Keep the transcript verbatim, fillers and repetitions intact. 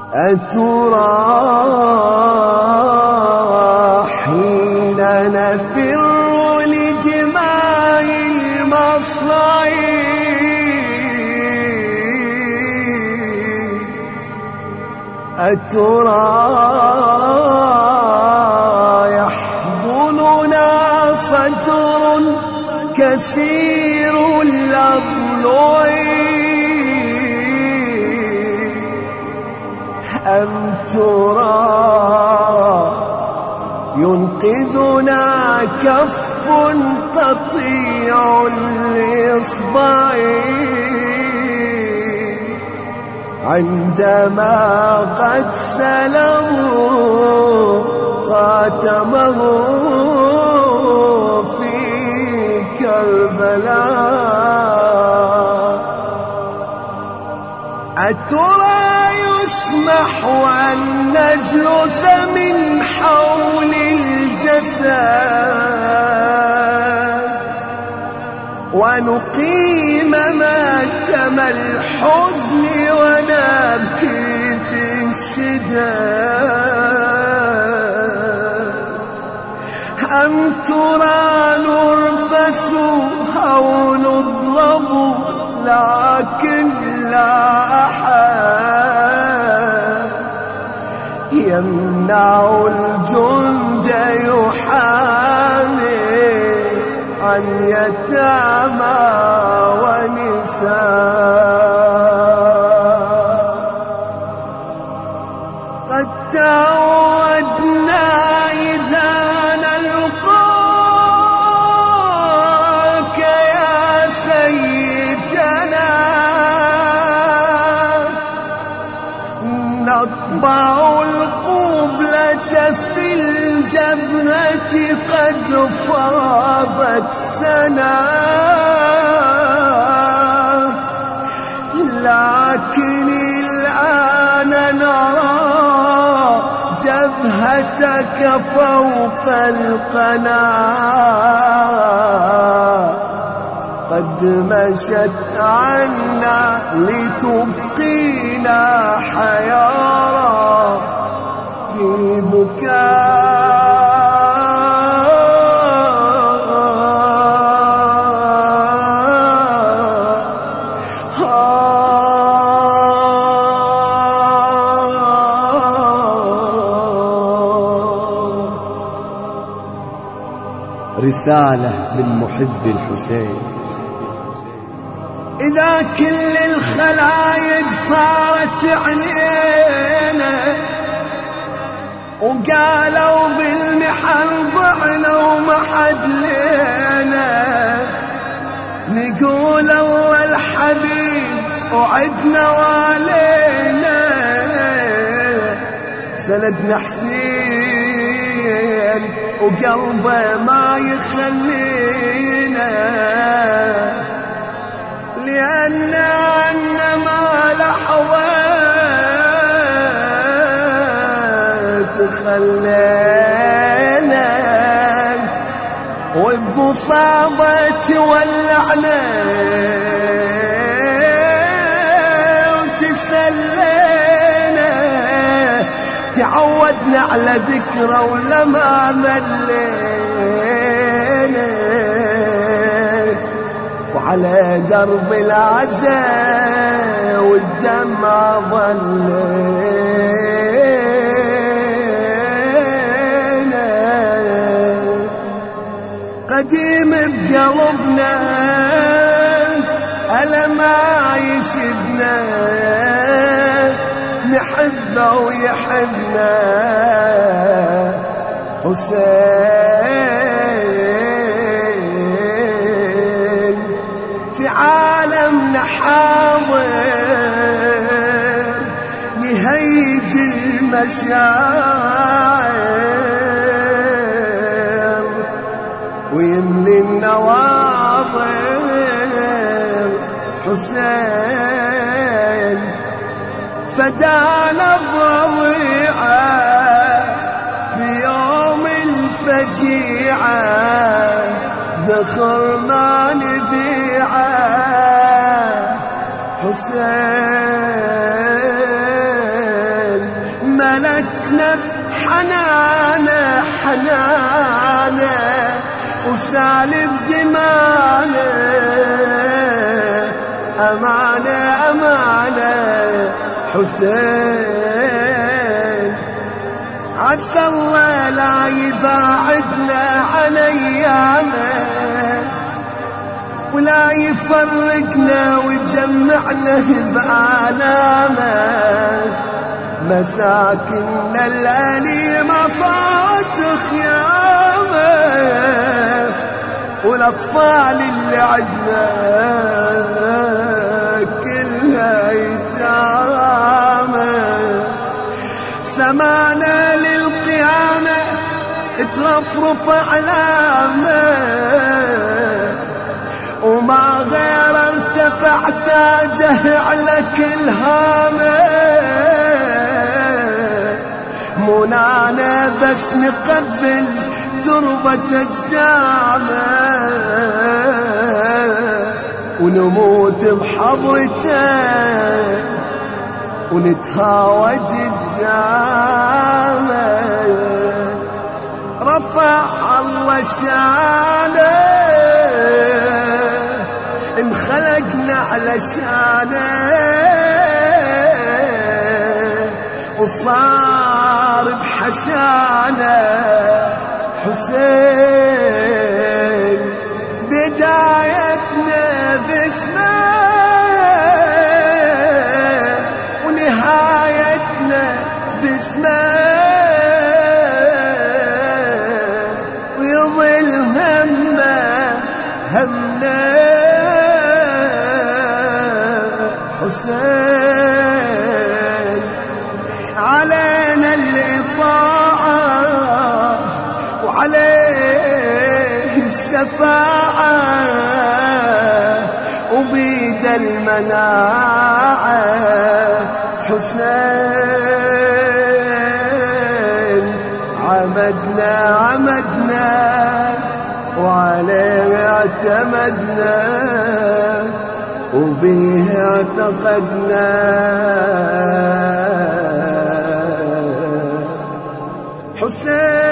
أترى حين نفر لدماء المصرعين أترى يحضننا صدر كثير الأضلع أم ترى ينقذنا كف تطيع الإصبع عندما قد سلموا خاتمه في كربلاء أترى يسمح أن نجلس من حول الجسد ونقيم ماتم الحزن ونبكي في الشداد أم ترى نرفس أو نضرب لكن لا أحد يمنع الجند يحامي عن يتامى ونساء قد تعودنا إذا نلقاك يا سيدنا نطبع القبلة في الجبهة قد فاضت سنا لكن الآن نرى جبهتك فوق القناة قد مشت عنا لتبقينا حيارى في بكاء رسالة من محب الحسين. إذا كل الخلايق صارت علينا وقالوا بالمحن ضعنا وما حد لينا نقول أول حبيب وعدنا والينا سندنا حسين وقلبه ما يخلينا لأن عنا ما لحظة تخلينا وبمصابة ولعنا وتسلينا تعودنا على ذكرى ولما ملينا وعلى درب العزاء والدمع ظلينا قديم بقلبنا ألم عايشبنا نحبه ويحبنا حسين في عالمنا حاضر يهيج المشاعر ويملي النواظر حسين فدانا بضيعه في يوم الفجيعه ذخر ما نبيعه حسين سالف دمانه أمانة أمانة حسين عسى الله لا يباعدنا عن أيامه ولا يفرقنا ويجمعنا بآلامه مساكننا الأليمة صارت خيامه والأطفال اللي عدنا كلها يتامى سمانا للقيامة ترفرف أعلامه وما غير ارتفع تاجه على كل هامه منانا بس نقبل تربة أجدامه ونموت بحضرته ونتهاوى قدامه رفع الله شانه انخلقنا على شانه وصار بحشانه حسين بدايتنا باسمه ونهايتنا باسمه ويظل همه همنا حسين علينا الإطاعة وعليه الشفاعة وبيد المناعة حسين عمدنا عمدنا وعليه اعتمدنا وبه اعتقدنا حسين